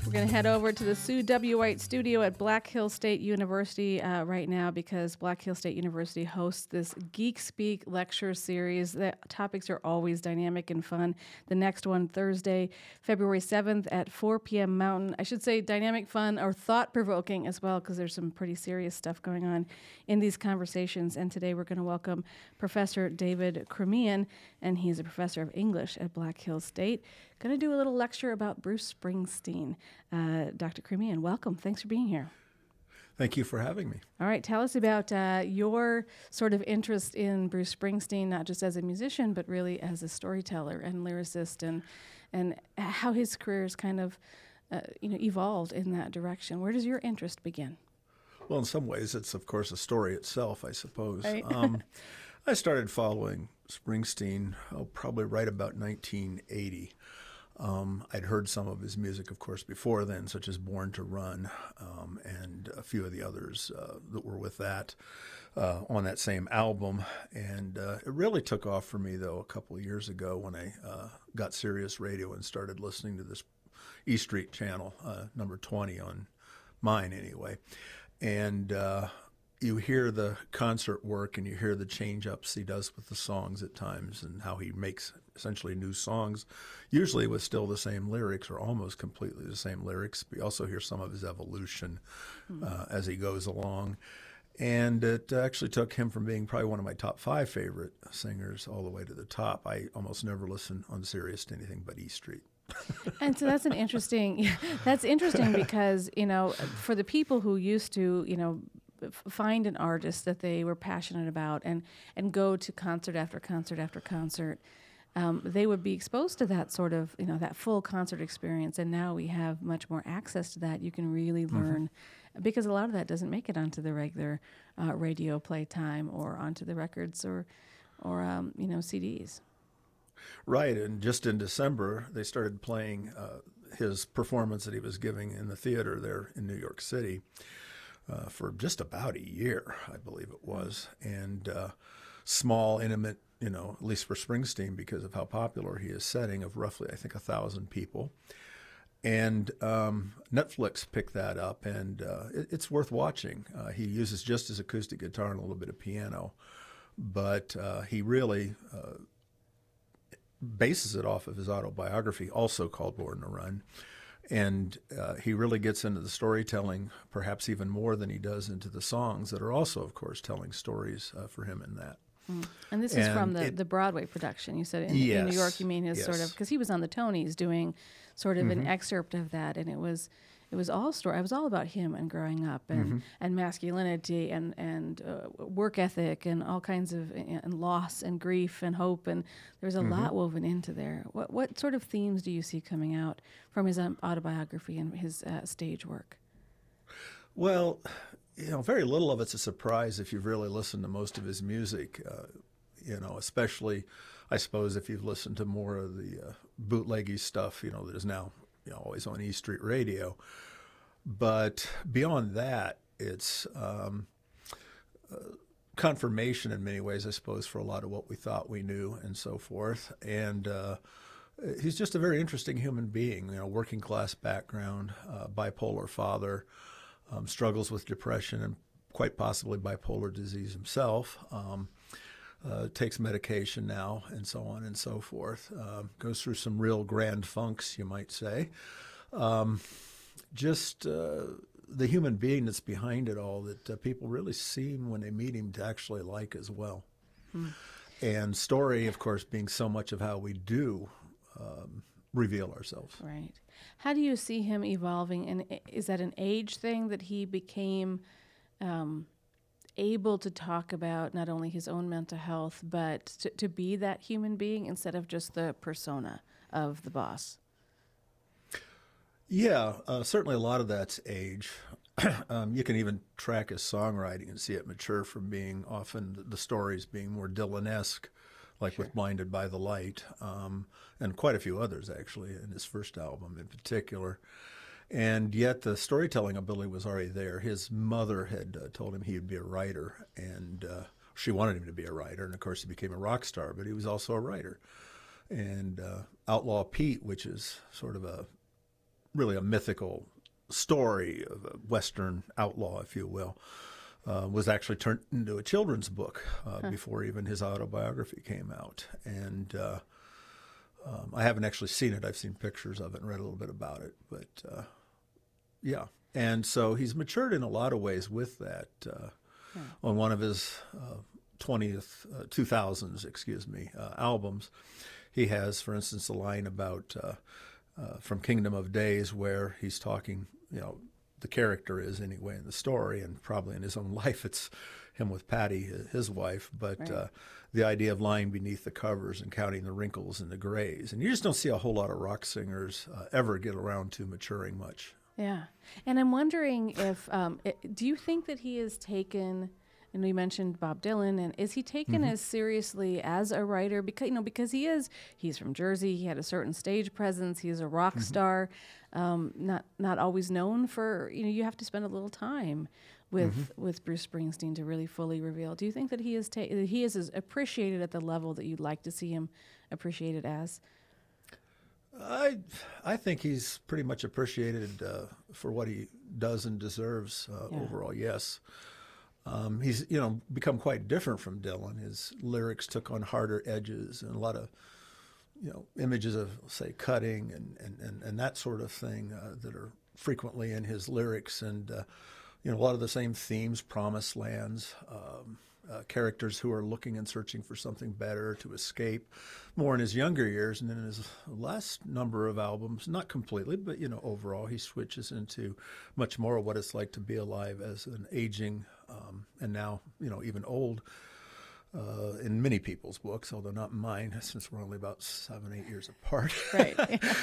We're going to head over to the Sue W. White studio at Black Hill State University right now because Black Hill State University hosts this Geek Speak lecture series. The topics are always dynamic and fun. The next one, Thursday, February 7th at 4 p.m. Mountain. I should say dynamic, fun, or thought-provoking as well, because there's some pretty serious stuff going on in these conversations. And today we're going to welcome Professor David Cremian, and he's a professor of English at Black Hill State. Going to do a little lecture about Bruce Springsteen. Dr. Cremian, welcome. Thanks for being here. Thank you for having me. All right, tell us about your sort of interest in Bruce Springsteen, not just as a musician, but really as a storyteller and lyricist, and how his career has kind of evolved in that direction. Where does your interest begin? Well, in some ways, it's, of course, a story itself, I suppose. Right. I started following Springsteen probably right about 1980. I'd heard some of his music, of course, before then, such as Born to Run and a few of the others that were with that on that same album. And it really took off for me, though, a couple of years ago when I got Sirius Radio and started listening to this E Street channel, number 20 on mine anyway. And you hear the concert work and you hear the change-ups he does with the songs at times and how he makes essentially new songs, usually with still the same lyrics or almost completely the same lyrics. But you also hear some of his evolution as he goes along. And it actually took him from being probably one of my top 5 favorite singers all the way to the top. I almost never listen on Sirius to anything but E Street. And so that's interesting because, for the people who used to, find an artist that they were passionate about and go to concert after concert after concert, they would be exposed to that sort of, that full concert experience. And now we have much more access to that. You can really learn, because a lot of that doesn't make it onto the regular radio playtime or onto the records or CDs. Right, and just in December, they started playing his performance that he was giving in the theater there in New York City for just about a year, I believe it was, and small, intimate, at least for Springsteen because of how popular he is, setting of roughly, I think, 1,000 people. And Netflix picked that up, and it's worth watching. He uses just his acoustic guitar and a little bit of piano, but he really bases it off of his autobiography, also called Born to Run. And he really gets into the storytelling, perhaps even more than he does into the songs that are also, of course, telling stories for him in that. And this is from the Broadway production. You said in New York, you mean his sort of, because he was on the Tonys doing sort of an excerpt of that, and it was all story. It was all about him and growing up and masculinity and work ethic and all kinds of and loss and grief and hope, and there's a lot woven into there. What sort of themes do you see coming out from his autobiography and his stage work? Well, very little of it's a surprise if you've really listened to most of his music. Especially, I suppose, if you've listened to more of the bootleggy stuff, that is now always on E Street Radio. But beyond that, it's confirmation in many ways, I suppose, for a lot of what we thought we knew and so forth. And he's just a very interesting human being, working class background, bipolar father, struggles with depression and quite possibly bipolar disease himself. Takes medication now and so on and so forth. Goes through some real grand funks, you might say. Just the human being that's behind it all that people really seem, when they meet him, to actually like as well. And story, of course, being so much of how we do reveal ourselves. Right. How do you see him evolving? And is that an age thing that he became able to talk about not only his own mental health, but to be that human being instead of just the persona of the boss? Yeah, certainly a lot of that's age. You can even track his songwriting and see it mature from being often the stories being more Dylan-esque, like with Blinded by the Light, and quite a few others, actually, in his first album in particular. And yet the storytelling ability was already there. His mother had told him he would be a writer, and she wanted him to be a writer. And, of course, he became a rock star, but he was also a writer. And Outlaw Pete, which is sort of a really a mythical story of a Western outlaw, if you will, was actually turned into a children's book before even his autobiography came out. And I haven't actually seen it. I've seen pictures of it and read a little bit about it. But yeah. And so he's matured in a lot of ways with that. On one of his 2000s albums, he has, for instance, a line about from Kingdom of Days where he's talking, the character is anyway in the story, and probably in his own life it's him with Patty, his wife, but right. The idea of lying beneath the covers and counting the wrinkles and the grays. And you just don't see a whole lot of rock singers ever get around to maturing much. Yeah. And I'm wondering if, do you think that he has taken, and we mentioned Bob Dylan, and is he taken as seriously as a writer? Because he's from Jersey, he had a certain stage presence, he's a rock star, not always known for, you have to spend a little time with Bruce Springsteen to really fully reveal. Do you think that he is as appreciated at the level that you'd like to see him appreciated as? I think he's pretty much appreciated for what he does and deserves overall, yes. He's, become quite different from Dylan. His lyrics took on harder edges and a lot of, images of, say, cutting and that sort of thing that are frequently in his lyrics. And, a lot of the same themes, promised lands, characters who are looking and searching for something better to escape, more in his younger years. And then in his last number of albums, not completely, but, overall, he switches into much more of what it's like to be alive as an aging and now, even old in many people's books, although not mine, since we're only about 7-8 years apart. Right.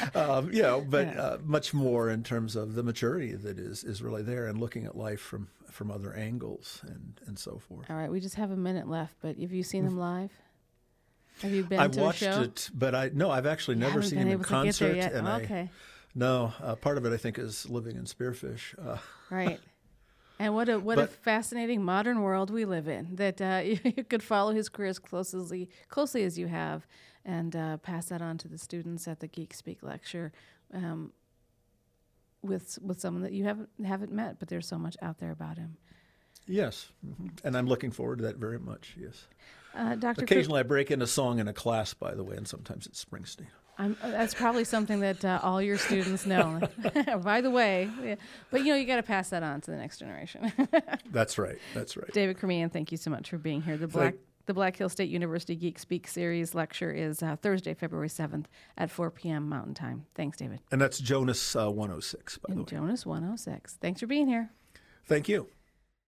Much more in terms of the maturity that is really there and looking at life from other angles and so forth. All right, we just have a minute left, but have you seen him live? Have you been I've to a show? I've watched it, but I've actually never seen him in concert. And okay. Part of it I think is living in Spearfish. Right. And what a fascinating modern world we live in, that you could follow his career as closely as you have and pass that on to the students at the Geek Speak lecture with someone that you haven't met, but there's so much out there about him. Yes, and I'm looking forward to that very much, yes. Dr. Occasionally I break in a song in a class, by the way, and sometimes it's Springsteen. That's probably something that all your students know. By the way, but you got to pass that on to the next generation. That's right. David Cremian, thank you so much for being here. The Black Hill State University Geek Speak Series lecture is Thursday, February 7th at 4 p.m. Mountain Time. Thanks, David. And that's Jonas 106, by the way. Jonas 106. Thanks for being here. Thank you.